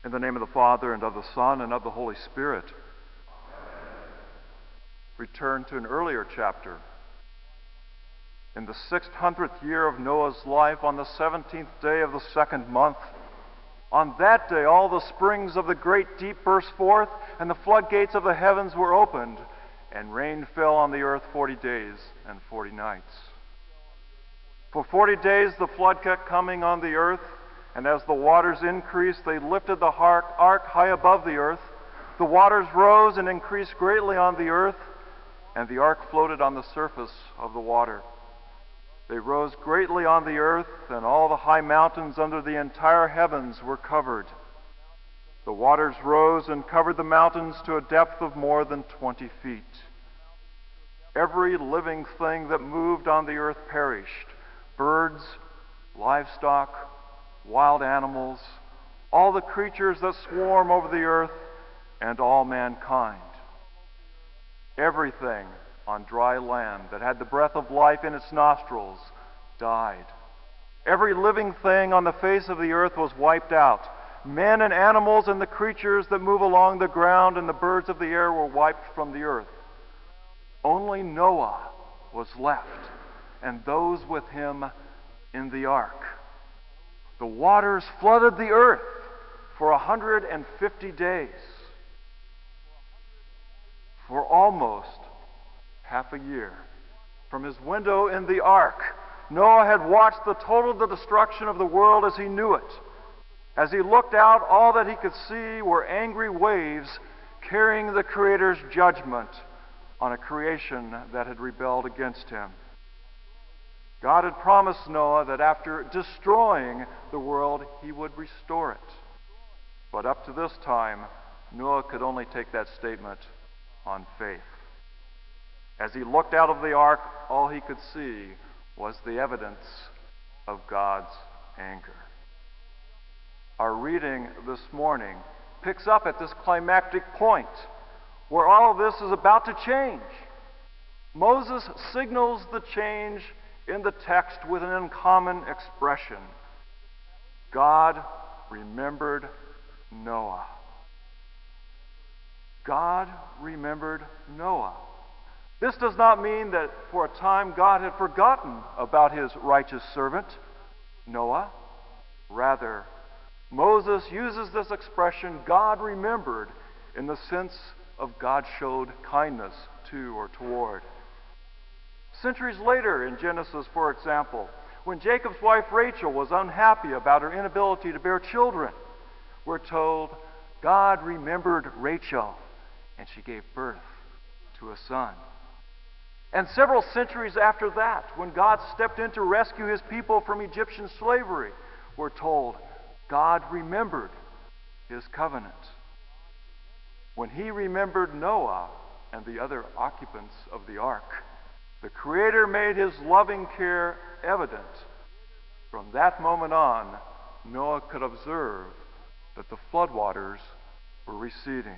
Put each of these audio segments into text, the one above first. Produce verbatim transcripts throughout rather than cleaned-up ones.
In the name of the Father, and of the Son, and of the Holy Spirit. Return to an earlier chapter. In the six hundredth year of Noah's life, on the seventeenth day of the second month, on that day all the springs of the great deep burst forth, and the floodgates of the heavens were opened, and rain fell on the earth forty days and forty nights. For forty days the flood kept coming on the earth, and as the waters increased, they lifted the ark high above the earth. The waters rose and increased greatly on the earth, and the ark floated on the surface of the water. They rose greatly on the earth, and all the high mountains under the entire heavens were covered. The waters rose and covered the mountains to a depth of more than twenty feet. Every living thing that moved on the earth perished: birds, livestock, wild animals, all the creatures that swarm over the earth, and all mankind. Everything on dry land that had the breath of life in its nostrils died. Every living thing on the face of the earth was wiped out. Men and animals and the creatures that move along the ground and the birds of the air were wiped from the earth. Only Noah was left, and those with him in the ark. The waters flooded the earth for a hundred and fifty days. For almost half a year. From his window in the ark, Noah had watched the total destruction of the world as he knew it. As he looked out, all that he could see were angry waves carrying the Creator's judgment on a creation that had rebelled against him. God had promised Noah that after destroying the world, he would restore it. But up to this time, Noah could only take that statement on faith. As he looked out of the ark, all he could see was the evidence of God's anger. Our reading this morning picks up at this climactic point where all of this is about to change. Moses signals the change in the text with an uncommon expression. God remembered Noah. God remembered Noah. This does not mean that for a time God had forgotten about his righteous servant, Noah. Rather, Moses uses this expression, God remembered, in the sense of God showed kindness to or toward. Centuries later in Genesis, for example, when Jacob's wife Rachel was unhappy about her inability to bear children, we're told God remembered Rachel, and she gave birth to a son. And several centuries after that, when God stepped in to rescue his people from Egyptian slavery, we're told God remembered his covenant. When he remembered Noah and the other occupants of the ark, the Creator made his loving care evident. From that moment on, Noah could observe that the floodwaters were receding.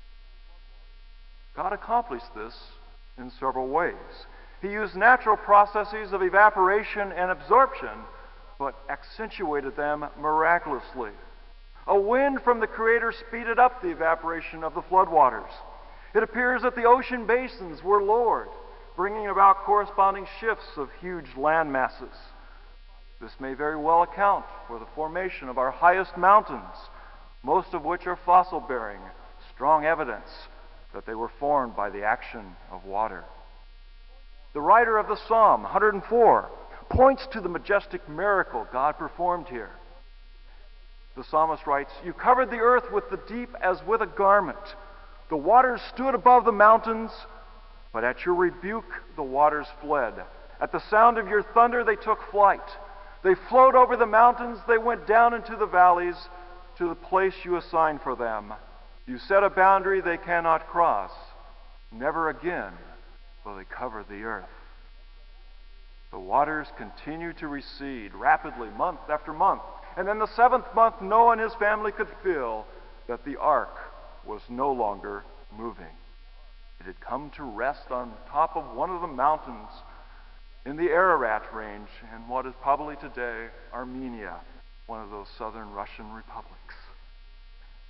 God accomplished this in several ways. He used natural processes of evaporation and absorption, but accentuated them miraculously. A wind from the Creator speeded up the evaporation of the floodwaters. It appears that the ocean basins were lowered, bringing about corresponding shifts of huge land masses. This may very well account for the formation of our highest mountains, most of which are fossil-bearing, strong evidence that they were formed by the action of water. The writer of the Psalm, one hundred four, points to the majestic miracle God performed here. The psalmist writes, "You covered the earth with the deep as with a garment. The waters stood above the mountains, but at your rebuke the waters fled. At the sound of your thunder they took flight. They flowed over the mountains, they went down into the valleys, to the place you assigned for them. You set a boundary they cannot cross. Never again will they cover the earth." The waters continued to recede rapidly month after month. And in the seventh month, Noah and his family could feel that the ark was no longer moving. It had come to rest on top of one of the mountains in the Ararat range in what is probably today Armenia, one of those southern Russian republics.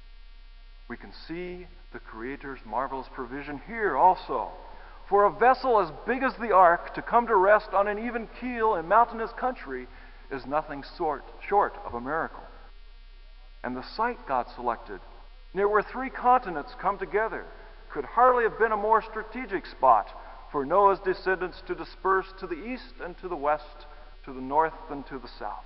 We can see the Creator's marvelous provision here also. For a vessel as big as the ark to come to rest on an even keel in mountainous country is nothing short, short of a miracle. And the site God selected, near where three continents come together, could hardly have been a more strategic spot for Noah's descendants to disperse to the east and to the west, to the north and to the south.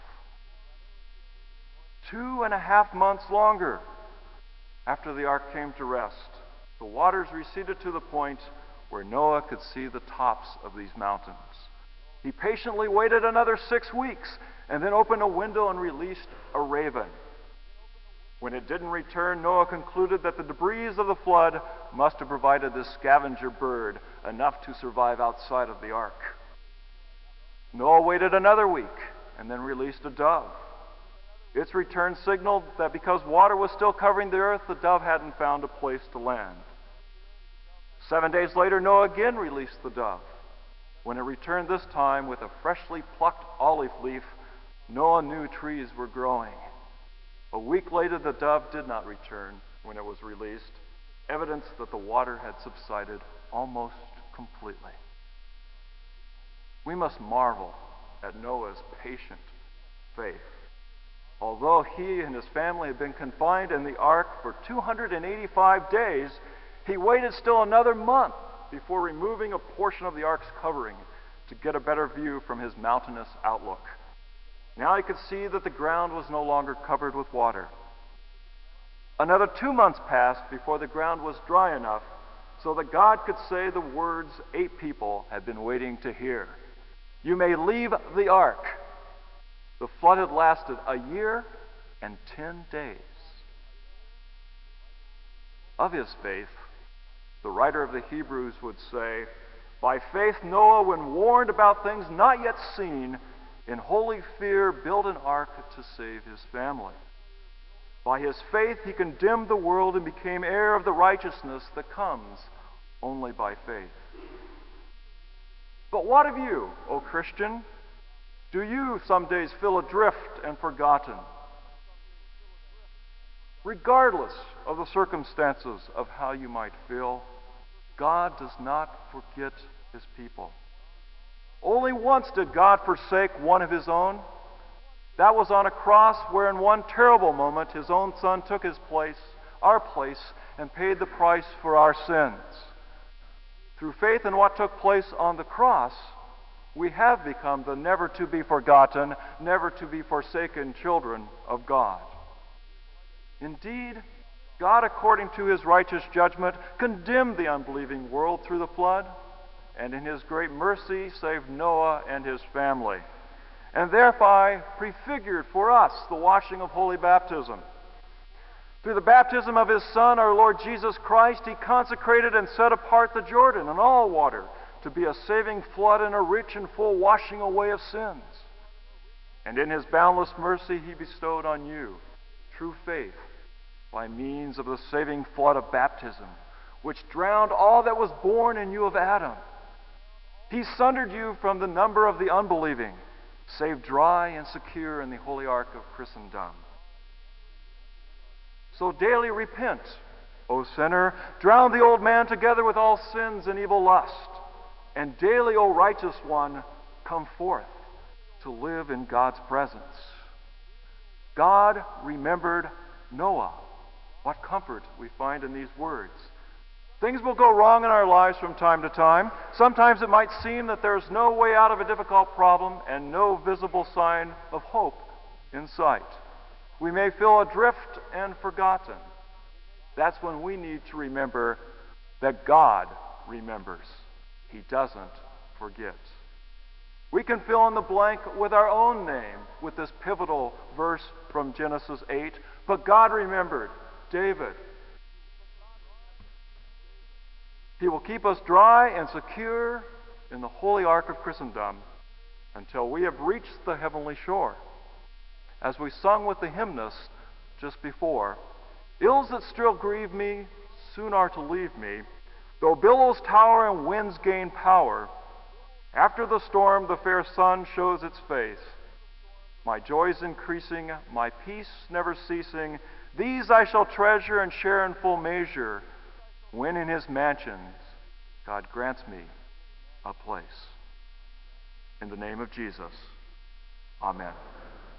Two and a half months longer after the ark came to rest, the waters receded to the point where Noah could see the tops of these mountains. He patiently waited another six weeks and then opened a window and released a raven. When it didn't return, Noah concluded that the debris of the flood must have provided this scavenger bird enough to survive outside of the ark. Noah waited another week and then released a dove. Its return signaled that because water was still covering the earth, the dove hadn't found a place to land. Seven days later, Noah again released the dove. When it returned this time with a freshly plucked olive leaf, Noah knew trees were growing. A week later, the dove did not return when it was released, evidence that the water had subsided almost completely. We must marvel at Noah's patient faith. Although he and his family had been confined in the ark for two hundred eighty-five days, he waited still another month before removing a portion of the ark's covering to get a better view from his mountainous outlook. Now he could see that the ground was no longer covered with water. Another two months passed before the ground was dry enough so that God could say the words eight people had been waiting to hear. You may leave the ark. The flood had lasted a year and ten days. Of his faith, the writer of the Hebrews would say, by faith Noah, when warned about things not yet seen, in holy fear built an ark to save his family. By his faith he condemned the world and became heir of the righteousness that comes only by faith. But what of you, O Christian? Do you some days feel adrift and forgotten? Regardless of the circumstances of how you might feel, God does not forget his people. Only once did God forsake one of his own. That was on a cross where in one terrible moment his own son took his place, our place, and paid the price for our sins. Through faith in what took place on the cross, we have become the never to be forgotten, never to be forsaken children of God. Indeed, God, according to his righteous judgment, condemned the unbelieving world through the flood, and in his great mercy saved Noah and his family, and thereby prefigured for us the washing of holy baptism. Through the baptism of his Son, our Lord Jesus Christ, he consecrated and set apart the Jordan and all water to be a saving flood and a rich and full washing away of sins. And in his boundless mercy he bestowed on you true faith by means of the saving flood of baptism, which drowned all that was born in you of Adam. He sundered you from the number of the unbelieving, saved dry and secure in the holy ark of Christendom. So daily repent, O sinner, drown the old man together with all sins and evil lust, and daily, O righteous one, come forth to live in God's presence. God remembered Noah. What comfort we find in these words. Things will go wrong in our lives from time to time. Sometimes it might seem that there's no way out of a difficult problem and no visible sign of hope in sight. We may feel adrift and forgotten. That's when we need to remember that God remembers. He doesn't forget. We can fill in the blank with our own name with this pivotal verse from Genesis eight. But God remembered David. He will keep us dry and secure in the holy ark of Christendom until we have reached the heavenly shore. As we sung with the hymnist just before, ills that still grieve me soon are to leave me, though billows tower and winds gain power. After the storm the fair sun shows its face. my joys increasing, my peace never ceasing. These I shall treasure and share in full measure, when in his mansions God grants me a place. In the name of Jesus, amen.